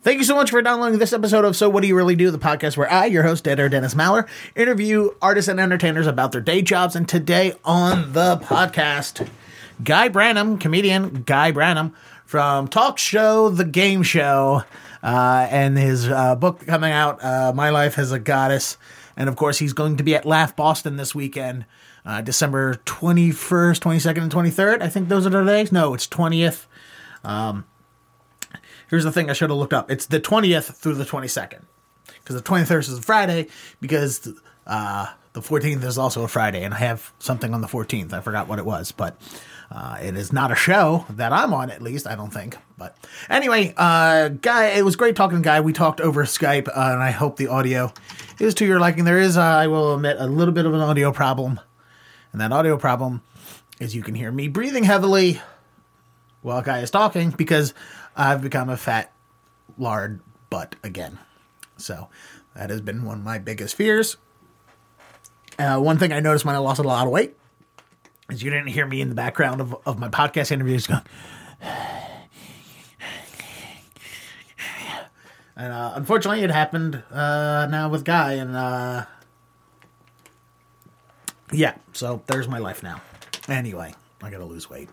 Thank you so much for downloading this episode of So What Do You Really Do, the podcast where I, your host, editor Dennis Maller, interview artists and entertainers about their day jobs. And today on the podcast, Guy Branum, comedian Guy Branum from talk show The Game Show, and his book coming out, My Life as a Goddess. And of course, he's going to be at Laugh Boston this weekend, December 21st, 22nd, and 23rd. I think those are the days. No, it's 20th. Here's the thing I should have looked up. It's the 20th through the 22nd. Because the 23rd is a Friday, because the 14th is also a Friday, and I have something on the 14th. I forgot what it was, but it is not a show that I'm on, at least, I don't think. But anyway, Guy, it was great talking to Guy. We talked over Skype, and I hope the audio is to your liking. There is, I will admit, a little bit of an audio problem. And that audio problem is you can hear me breathing heavily while Guy is talking, because I've become a fat lard butt again. So that has been one of my biggest fears. One thing I noticed when I lost a lot of weight is you didn't hear me in the background of my podcast interviews going. And unfortunately, it happened now with Guy. And yeah, so there's my life now. Anyway, I got to lose weight.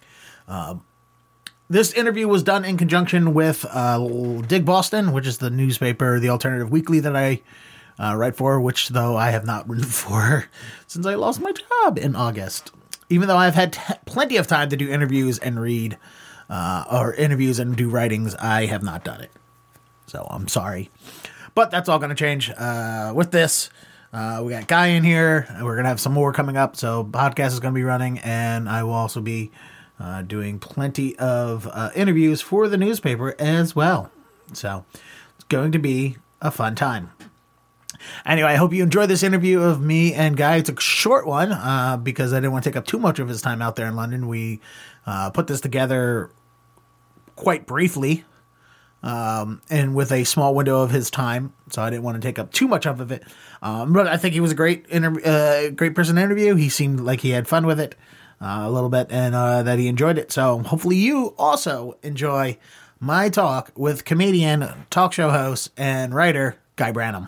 This interview was done in conjunction with Dig Boston, which is the newspaper, the alternative weekly that I write for, which, though, I have not written for since I lost my job in August. Even though I've had plenty of time to do interviews and read, or interviews and do writings, I have not done it. So I'm sorry. But that's all going to change with this. We got Guy in here. We're going to have some more coming up. So podcast is going to be running, and I will also be doing plenty of interviews for the newspaper as well. So it's going to be a fun time. Anyway, I hope you enjoyed this interview of me and Guy. It's a short one because I didn't want to take up too much of his time out there in London. We put this together quite briefly and with a small window of his time, so I didn't want to take up too much of it. But I think he was a great person to interview. He seemed like he had fun with it. A little bit, and that he enjoyed it. So hopefully you also enjoy my talk with comedian, talk show host, and writer Guy Branum.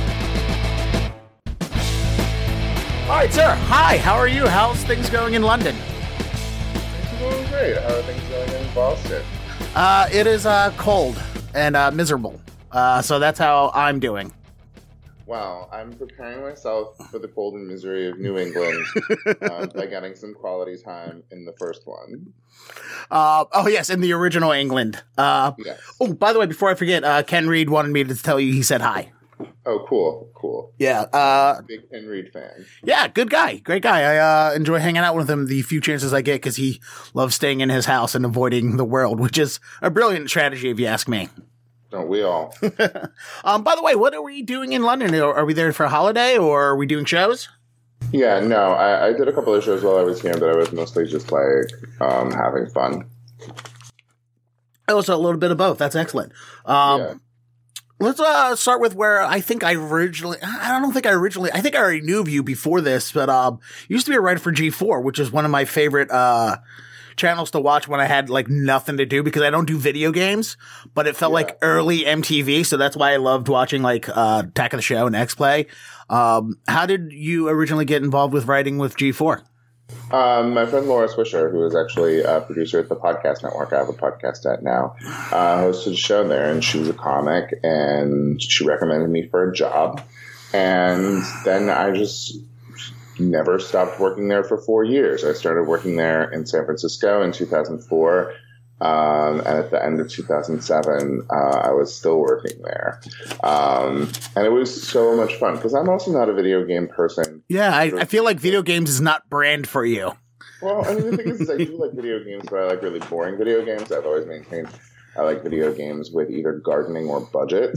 All right, sir. Hi, how are you? How's things going in London? Things are going great. How are things going in Boston? It is cold and miserable. So that's how I'm doing. Wow, I'm preparing myself for the cold and misery of New England by getting some quality time in the first one. Oh, yes, in the original England. Yes. Oh, by the way, before I forget, Ken Reed wanted me to tell you he said hi. Oh, cool. Yeah. Big Ken Reed fan. Yeah, good guy. Great guy. I enjoy hanging out with him the few chances I get because he loves staying in his house and avoiding the world, which is a brilliant strategy if you ask me. Don't we all? By the way, what are we doing in London? Are we there for a holiday or are we doing shows? Yeah, no, I did a couple of shows while I was here, but I was mostly just like having fun. Oh, so a little bit of both. That's excellent. Yeah. Let's start with where I think I already knew of you before this, but you used to be a writer for G4, which is one of my favorite channels to watch when I had like nothing to do because I don't do video games, but it felt like early MTV. So that's why I loved watching like Attack of the Show and X-Play. How did you originally get involved with writing with G4? My friend Laura Swisher, who is actually a producer at the Podcast Network, I have a podcast at now, hosted a show there, and she was a comic, and she recommended me for a job. And then I just never stopped working there for 4 years. I started working there in San Francisco in 2004. And at the end of 2007, I was still working there. And it was so much fun because I'm also not a video game person. Yeah, I feel like video games is not brand for you. Well, I mean, the thing is I do like video games, but I like really boring video games. I've always maintained I like video games with either gardening or budget.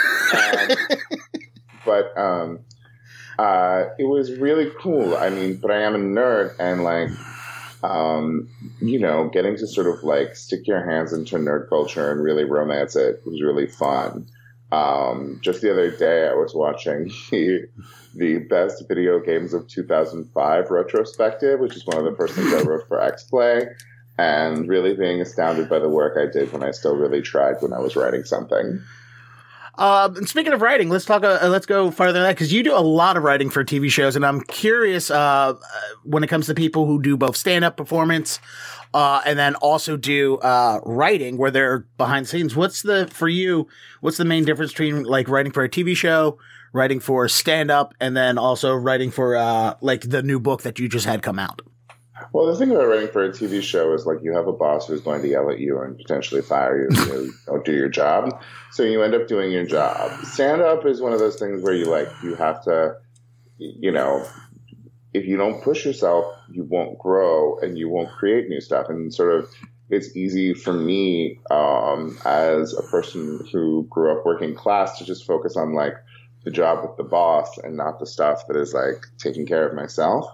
But it was really cool. I mean, but I am a nerd, and like, getting to sort of like stick your hands into nerd culture and really romance it was really fun. Just the other day, I was watching the best video games of 2005 retrospective, which is one of the first things I wrote for X-Play. and really being astounded by the work I did when I still really tried when I was writing something. And speaking of writing, let's go farther than that, because you do a lot of writing for TV shows, and I'm curious when it comes to people who do both stand-up performance and then also do writing where they're behind the scenes. What's the main difference between like writing for a TV show, writing for stand-up, and then also writing for like the new book that you just had come out? Well, the thing about writing for a TV show is like you have a boss who's going to yell at you and potentially fire you if you don't do your job. So you end up doing your job. Stand-up is one of those things where you have to, if you don't push yourself, you won't grow and you won't create new stuff. And sort of it's easy for me as a person who grew up working class to just focus on like the job with the boss and not the stuff that is like taking care of myself.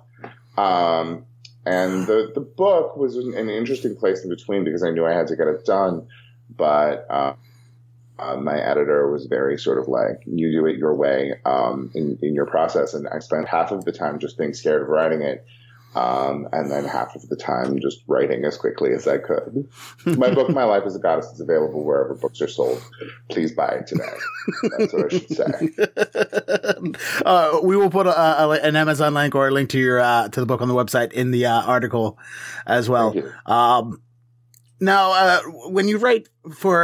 And the book was an interesting place in between because I knew I had to get it done. But my editor was very sort of like, you do it your way in your process. And I spent half of the time just being scared of writing it. And then half of the time just writing as quickly as I could. My book, My Life as a Goddess, is available wherever books are sold. Please buy it today. That's what I should say. We will put an Amazon link or a link to your to the book on the website in the article as well. Thank you. Now, when you write for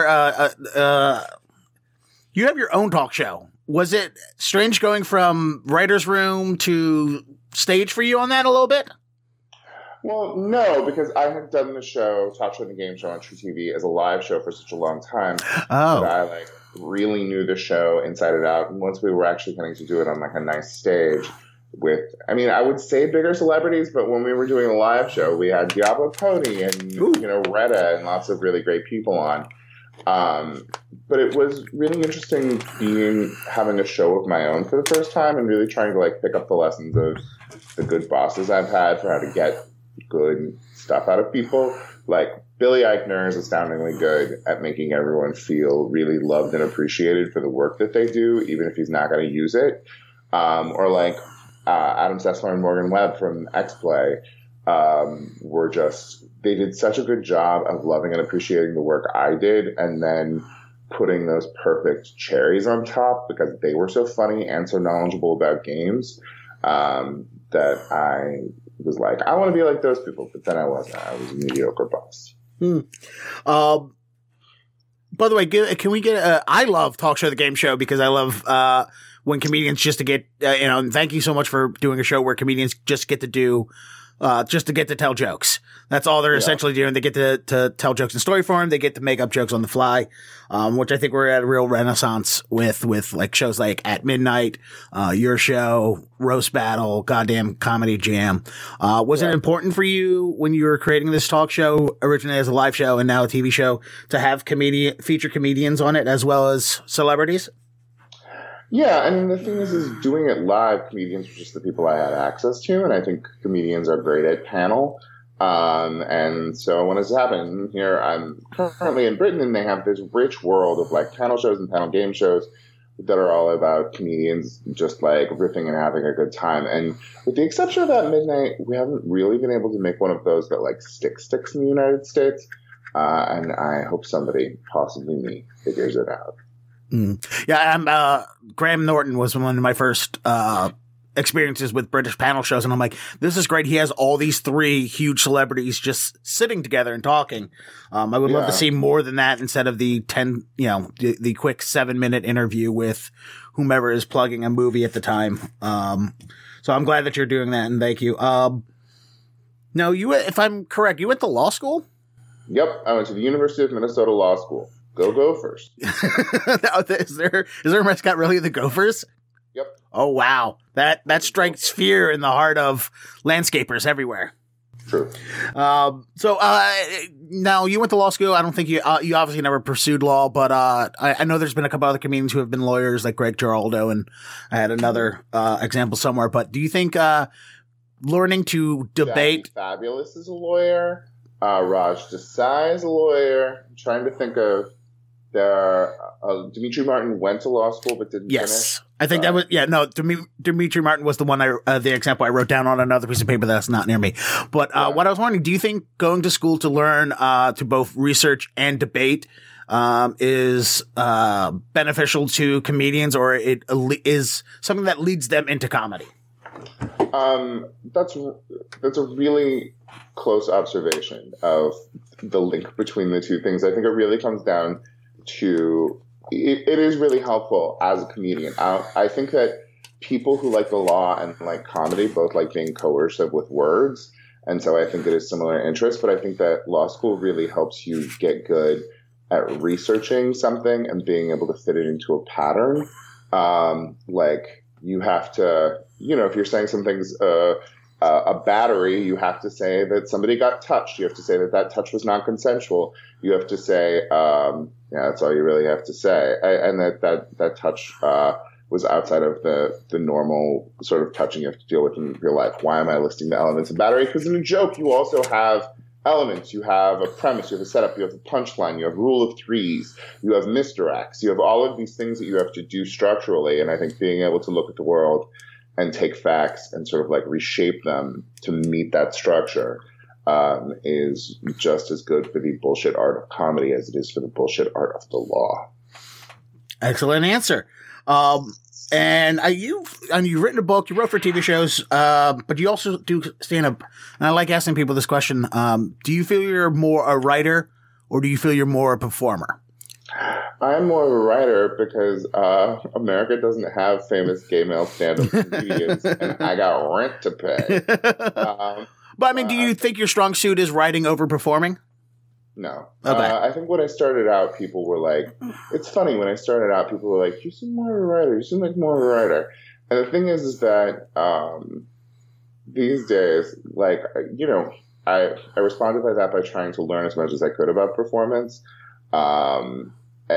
you have your own talk show. Was it strange going from writer's room to stage for you on that a little bit? Well, no, because I had done the show, Talk Show and the Game Show on True TV as a live show for such a long time that I really knew the show inside and out. And once we were actually getting to do it on like a nice stage with, I would say bigger celebrities, but when we were doing a live show, we had Diablo Cody and, Retta and lots of really great people on. But it was really interesting having a show of my own for the first time and really trying to like pick up the lessons of the good bosses I've had for how to get good stuff out of people. Like Billy Eichner is astoundingly good at making everyone feel really loved and appreciated for the work that they do, even if he's not going to use it. Or like Adam Sessler and Morgan Webb from X-Play they did such a good job of loving and appreciating the work I did and then putting those perfect cherries on top because they were so funny and so knowledgeable about games that I was like, I want to be like those people. But then I wasn't. I was a mediocre boss. By the way, can we get I love Talk Show the Game Show because I love when comedians just to get, and thank you so much for doing a show where comedians just get to do just to get to tell jokes. That's all they're essentially doing. They get to tell jokes in story form. They get to make up jokes on the fly, which I think we're at a real renaissance with like shows like At Midnight, your show, Roast Battle, Goddamn Comedy Jam. Was it important for you when you were creating this talk show, originally as a live show and now a TV show, to have feature comedians on it as well as celebrities? Yeah, the thing is doing it live, comedians were just the people I had access to, and I think comedians are great at panel. And so when this happened here, I'm currently in Britain, and they have this rich world of like panel shows and panel game shows that are all about comedians just like riffing and having a good time. And with the exception of At Midnight, we haven't really been able to make one of those that like sticks in the United States. And I hope somebody, possibly me, figures it out. Yeah, Graham Norton was one of my first experiences with British panel shows, and I'm like, this is great. He has all these three huge celebrities just sitting together and talking. I would love to see more than that instead of the the quick 7-minute interview with whomever is plugging a movie at the time. So I'm glad that you're doing that, and thank you. Now, if I'm correct, you went to law school? Yep, I went to the University of Minnesota Law School. Go Gophers. Is there a mascot really the Gophers? Yep. Oh, wow. That strikes fear in the heart of landscapers everywhere. True. So now you went to law school. I don't think you obviously never pursued law, but I know there's been a couple other comedians who have been lawyers like Greg Giraldo, and I had another example somewhere. But do you think learning to debate... Jackie Fabulous is a lawyer. Raj Desai is a lawyer. I'm trying to think of Demetri Martin went to law school but didn't finish. I think that was, Demetri Martin was the one the example I wrote down on another piece of paper that's not near me. But what I was wondering, do you think going to school to learn to both research and debate is beneficial to comedians, or it is something that leads them into comedy? That's a really close observation of the link between the two things. I think it really comes down to it is really helpful as a comedian. I think that people who like the law and like comedy both like being coercive with words, and so I think it is similar interests. But I think that law school really helps you get good at researching something and being able to fit it into a pattern. Like you have to, if you're saying something's a battery, you have to say that somebody got touched. You have to say that touch was non-consensual. You have to say, that's all you really have to say. And that touch was outside of the normal sort of touching you have to deal with in real life. Why am I listing the elements of battery? Because in a joke, you also have elements. You have a premise, you have a setup, you have a punchline, you have rule of threes, you have misdirects, you have all of these things that you have to do structurally. And I think being able to look at the world and take facts and sort of like reshape them to meet that structure is just as good for the bullshit art of comedy as it is for the bullshit art of the law. Excellent answer. And you've written a book, you wrote for TV shows, but you also do stand up. And I like asking people this question. Do you feel you're more a writer, or do you feel you're more a performer? I'm more of a writer because America doesn't have famous gay male stand-up comedians, and I got rent to pay. But I mean, do you think your strong suit is writing over performing? No. Okay. I think when I started out, people were like, it's funny, when I started out, people were like, you seem more of a writer. You seem like more of a writer. And the thing is that these days, like, I responded by that by trying to learn as much as I could about performance. And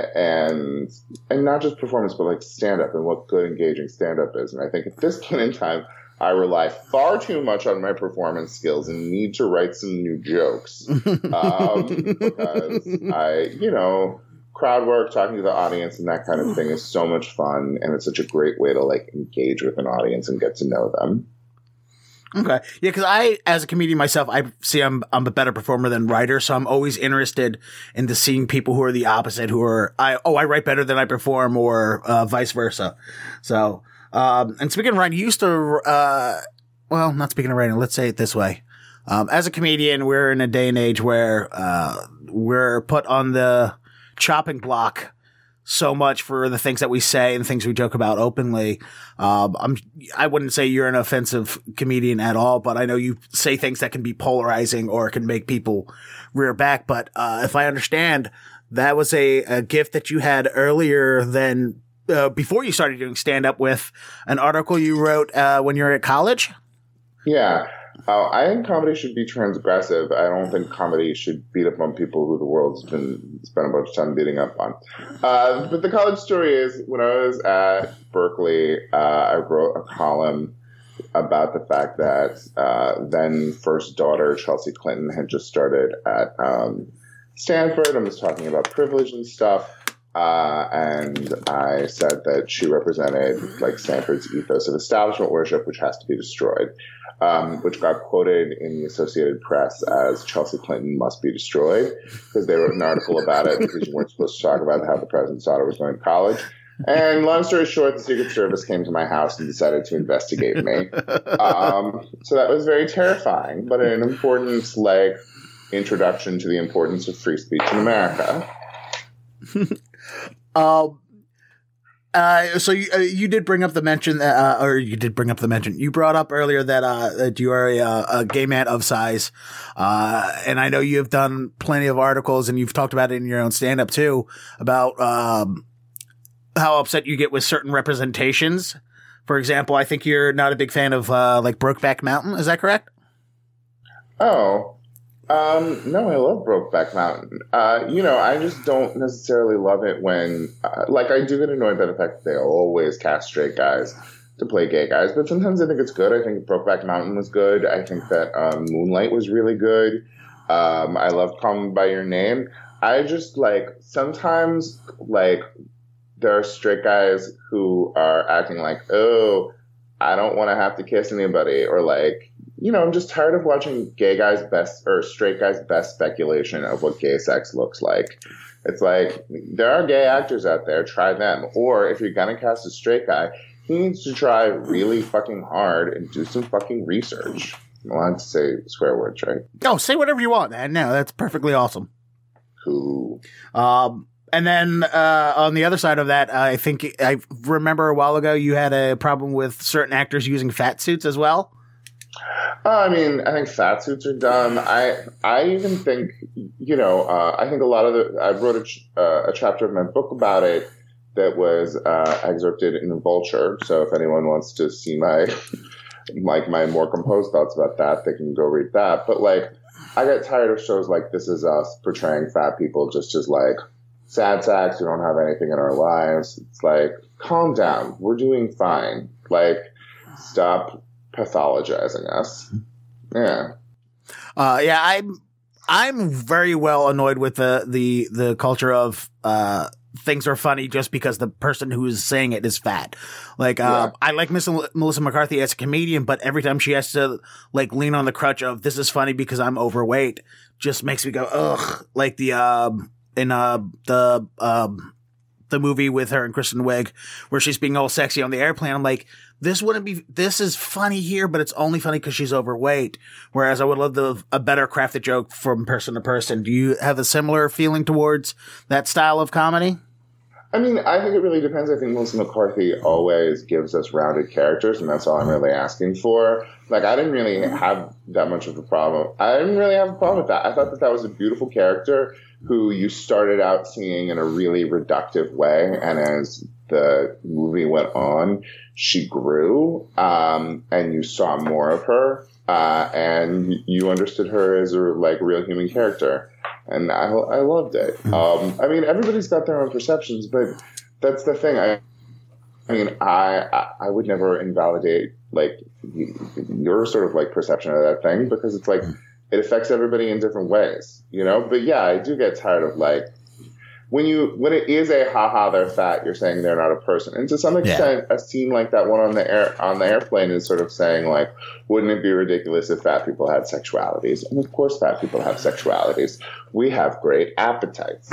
not just performance, but like stand-up and what good, engaging stand-up is. And I think at this point in time, I rely far too much on my performance skills and need to write some new jokes. Because crowd work, talking to the audience and that kind of thing is so much fun. And it's such a great way to like engage with an audience and get to know them. Okay. Yeah, because I, as a comedian myself, I see I'm a better performer than writer, so I'm always interested in seeing people who are the opposite, who are, I write better than I perform, or vice versa. So, and speaking of writing, you used to, not speaking of writing, let's say it this way. As a comedian, we're in a day and age where we're put on the chopping block so much for the things that we say and things we joke about openly. I wouldn't say you're an offensive comedian at all, but I know you say things that can be polarizing or can make people rear back. But if I understand, that was a gift that you had earlier than before you started doing stand-up, with an article you wrote when you were at college? Yeah. I think comedy should be transgressive. I don't think comedy should beat up on people who the world's spent a bunch of time beating up on. But the college story is, when I was at Berkeley, I wrote a column about the fact that then first daughter Chelsea Clinton had just started at Stanford and was talking about privilege and stuff. And I said that she represented like Stanford's ethos of establishment worship, which has to be destroyed. Which got quoted in the Associated Press as Chelsea Clinton must be destroyed, because they wrote an article about it because you weren't supposed to talk about how the president's daughter was going to college. And long story short, the Secret Service came to my house and decided to investigate me. So that was very terrifying, but an important introduction to the importance of free speech in America. So you did bring up the mention, you brought up earlier that you are a gay man of size. And I know you have done plenty of articles, and you've talked about it in your own stand-up too, about how upset you get with certain representations. For example, I think you're not a big fan of like Brokeback Mountain. Is that correct? Oh, no, I love Brokeback Mountain. I just don't necessarily love it when, I do get annoyed by the fact that they always cast straight guys to play gay guys, but sometimes I think it's good. I think Brokeback Mountain was good. I think that Moonlight was really good. I loved Call Me by Your Name. I just like sometimes like there are straight guys who are acting like, oh, I don't want to have to kiss anybody, or like, I'm just tired of watching gay guys' best or straight guys' best speculation of what gay sex looks like. It's like, there are gay actors out there, try them. Or if you're going to cast a straight guy, he needs to try really fucking hard and do some fucking research. I'm allowed to say swear words, right? Oh, say whatever you want, man. No, that's perfectly awesome. Cool. And then on the other side of that, I think I remember a while ago you had a problem with certain actors using fat suits as well. I mean, I think fat suits are dumb. I even think, I think a lot of I wrote a chapter of my book about it that was excerpted in Vulture. So if anyone wants to see my my more composed thoughts about that, they can go read that. But like, I get tired of shows like This Is Us portraying fat people just as like sad sacks who don't have anything in our lives. It's like, calm down. We're doing fine. Like, stop pathologizing us. Yeah. I'm very well annoyed with the culture of things are funny just because the person who is saying it is fat. Like, I like Melissa McCarthy as a comedian, but every time she has to like lean on the crutch of this is funny because I'm overweight, just makes me go, ugh. Like the movie with her and Kristen Wiig where she's being all sexy on the airplane. I'm like, this is funny here, but it's only funny because she's overweight. Whereas I would love a better crafted joke from person to person. Do you have a similar feeling towards that style of comedy? I mean, I think it really depends. I think Melissa McCarthy always gives us rounded characters, and that's all I'm really asking for. Like, I didn't really have that much of a problem. I didn't really have a problem with that. I thought that was a beautiful character who you started out seeing in a really reductive way, and as the movie went on, she grew, and you saw more of her, and you understood her as a like real human character. And I loved it. I mean, everybody's got their own perceptions, but that's the thing. I mean, I would never invalidate like your sort of like perception of that thing, because it's like it affects everybody in different ways, But yeah, I do get tired of like when it is a haha they're fat, you're saying they're not a person. And to some extent, a scene like that one on the airplane is sort of saying like, wouldn't it be ridiculous if fat people had sexualities? And of course, fat people have sexualities. We have great appetites.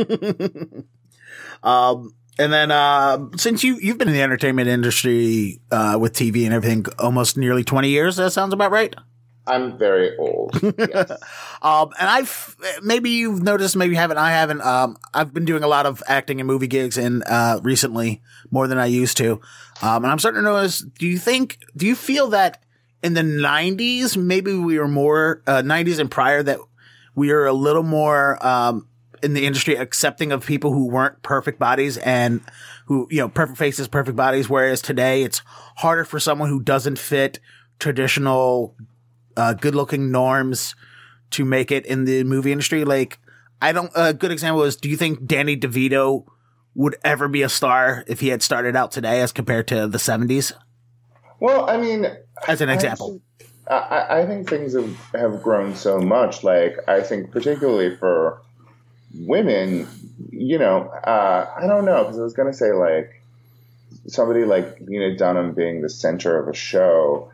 And then since you've been in the entertainment industry with TV and everything almost nearly 20 years, that sounds about right? I'm very old. Yes. And maybe you've noticed, maybe you haven't. I haven't. I've been doing a lot of acting and movie gigs recently, more than I used to. And I'm starting to notice, do you feel that in the 90s, maybe we were more, 90s and prior, that we were a little more, in the industry accepting of people who weren't perfect bodies and who, perfect faces, perfect bodies. Whereas today it's harder for someone who doesn't fit traditional good-looking norms to make it in the movie industry. Like, a good example is, do you think Danny DeVito would ever be a star if he had started out today as compared to the 70s? Well, I mean, as an example, I think things have grown so much. Like, I think particularly for women, I don't know, because I was going to say like somebody like Lena Dunham being the center of a show,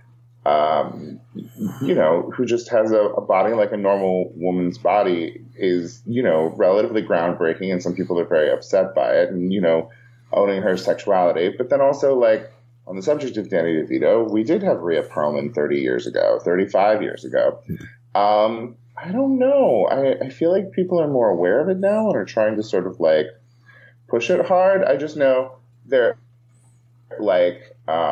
who just has a body like a normal woman's body is, relatively groundbreaking, and some people are very upset by it, and, owning her sexuality. But then also, like, on the subject of Danny DeVito, we did have Rhea Perlman 35 years ago. I don't know. I feel like people are more aware of it now and are trying to sort of, like, push it hard. I just know they're, like,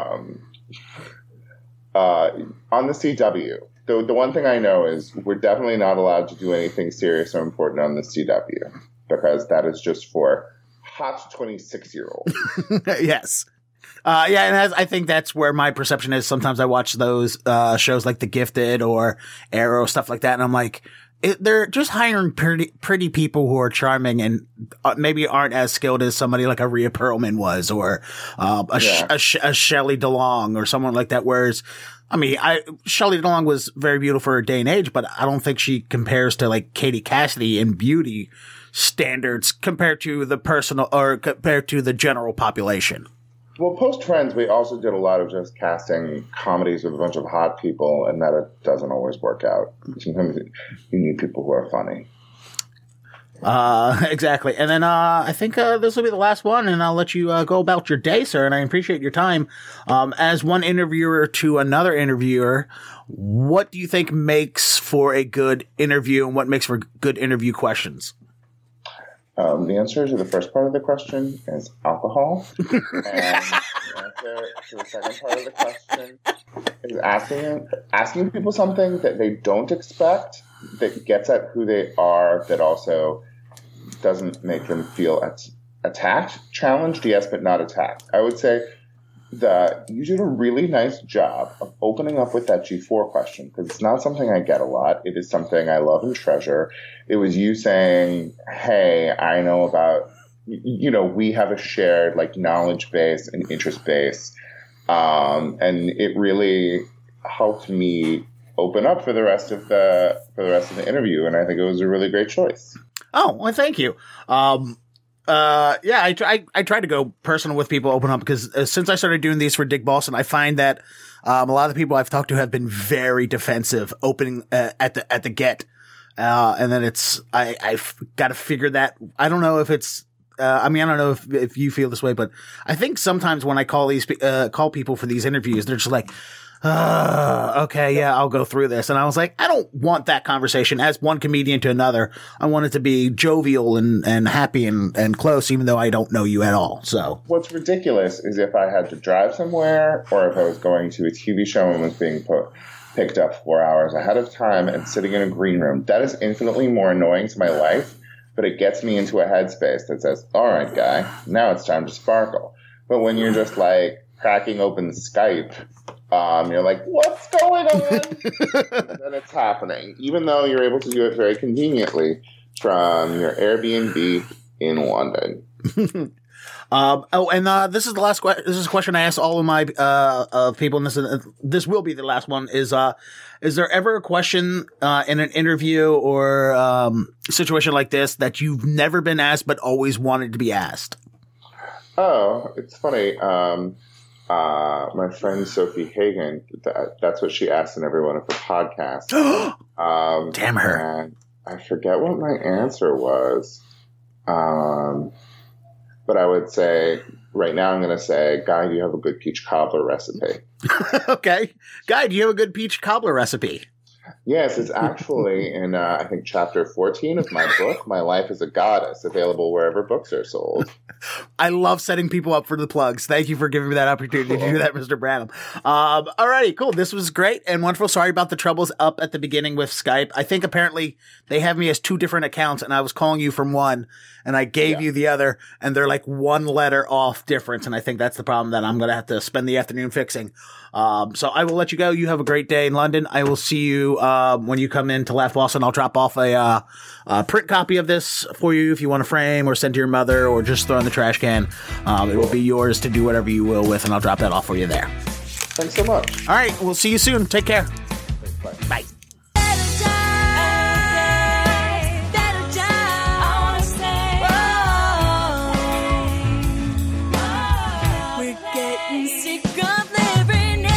on the CW, the one thing I know is we're definitely not allowed to do anything serious or important on the CW, because that is just for hot 26-year-olds. Yes. And I think that's where my perception is. Sometimes I watch those shows like The Gifted or Arrow, stuff like that, and I'm like, they're just hiring pretty people who are charming and maybe aren't as skilled as somebody like a Rhea Perlman was, or a Shelley DeLong or someone like that. Whereas, I mean, Shelley DeLong was very beautiful for her day and age, but I don't think she compares to like Katie Cassidy in beauty. standards compared to the personal or compared to the general population? Well, post Friends, we also did a lot of just casting comedies with a bunch of hot people, and that it doesn't always work out. Sometimes you need people who are funny. Exactly. And then, I think, this will be the last one, and I'll let you, go about your day, sir. And I appreciate your time. As one interviewer to another interviewer, what do you think makes for a good interview, and what makes for good interview questions? The answer to the first part of the question is alcohol. And the answer to the second part of the question is asking people something that they don't expect, that gets at who they are, that also doesn't make them feel attacked. Challenged, yes, but not attacked. I would say that you did a really nice job of opening up with that G4 question, because it's not something I get a lot. It is something I love and treasure. It was you saying, hey, I know about, we have a shared knowledge base and interest base. And it really helped me open up for the rest of the interview. And I think it was a really great choice. Oh, well, thank you. I try to go personal with people, open up, because since I started doing these for Dick Boston, I find that a lot of the people I've talked to have been very defensive, opening at the get, and then I've got to figure that. I don't know if it's. I don't know if you feel this way, but I think sometimes when I call call people for these interviews, they're just like, okay, yeah, I'll go through this. And I was like, I don't want that conversation as one comedian to another. I want it to be jovial and happy and close, even though I don't know you at all. So what's ridiculous is if I had to drive somewhere, or if I was going to a TV show and was being picked up 4 hours ahead of time and sitting in a green room, that is infinitely more annoying to my life, but it gets me into a headspace that says, all right, guy, now it's time to sparkle. But when you're just cracking open Skype, you're like, what's going on? And then it's happening, even though you're able to do it very conveniently from your Airbnb in London. This is the last question. This is a question I asked all of my people, and this will be the last one. Is there ever a question in an interview or situation like this that you've never been asked but always wanted to be asked? Oh, it's funny. My friend Sophie Hagen, that's what she asked in every one of her podcasts. Damn her. And I forget what my answer was. But I would say, right now I'm going to say, Guy, do you have a good peach cobbler recipe? Okay. Guy, do you have a good peach cobbler recipe? Yes, it's actually in, I think, chapter 14 of my book, My Life as a Goddess, available wherever books are sold. I love setting people up for the plugs. Thank you for giving me that opportunity to do that, Mr. Branham. Alrighty, cool. This was great and wonderful. Sorry about the troubles up at the beginning with Skype. I think apparently they have me as two different accounts, and I was calling you from one, and I gave you the other, and they're like one letter off difference, and I think that's the problem that I'm going to have to spend the afternoon fixing. So I will let you go. You have a great day in London. I will see you when you come in to Laugh Boston. I'll drop off a print copy of this for you if you want to frame or send to your mother or just throw in the trash can. It will be yours to do whatever you will with, and I'll drop that off for you there. Thanks so much. All right. We'll see you soon. Take care. Thanks, bye. Bye. We're getting sick of living